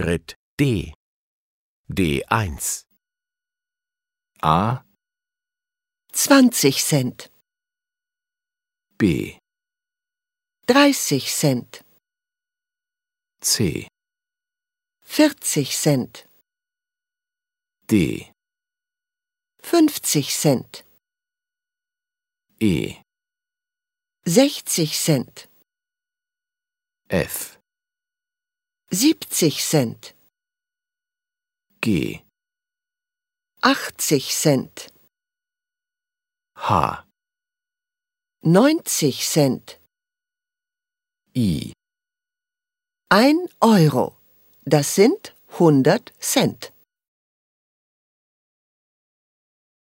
Schritt D. D1. A, 20 Cent, B, 30 Cent, C, 40 Cent, D, 50 Cent, E, 60 Cent, F, 70 Cent, G, 80 Cent, H, 90 Cent, I, 1 Euro. Das sind 100 Cent.